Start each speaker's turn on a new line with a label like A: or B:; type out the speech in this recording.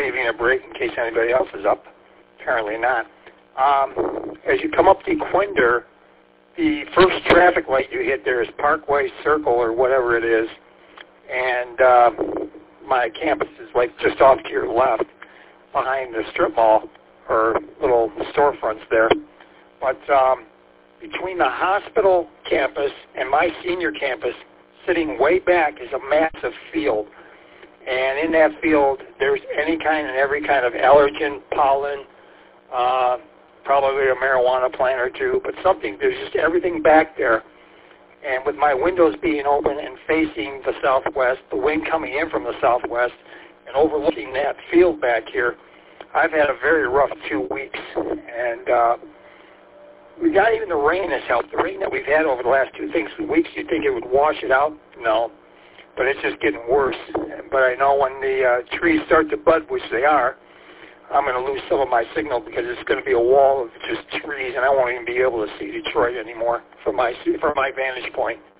A: leaving a break in case anybody else is up. Apparently not. As you come up DeQuinder, the first traffic light you hit there is Parkway Circle or whatever it is, and my campus is like just off to your left behind the strip mall or little storefronts there. But between the hospital campus and my senior campus, sitting way back is a massive field. And in that field, there's any kind and every kind of allergen, pollen, probably a marijuana plant or two, but something, there's just everything back there. And with my windows being open and facing the southwest, the wind coming in from the southwest, and overlooking that field back here, I've had a very rough 2 weeks. And we got even the rain has helped. The rain that we've had over the last 2 weeks, you'd think it would wash it out. No, but it's just getting worse. But I know when the trees start to bud, which they are, I'm going to lose some of my signal because it's going to be a wall of just trees, and I won't even be able to see Detroit anymore from my vantage point.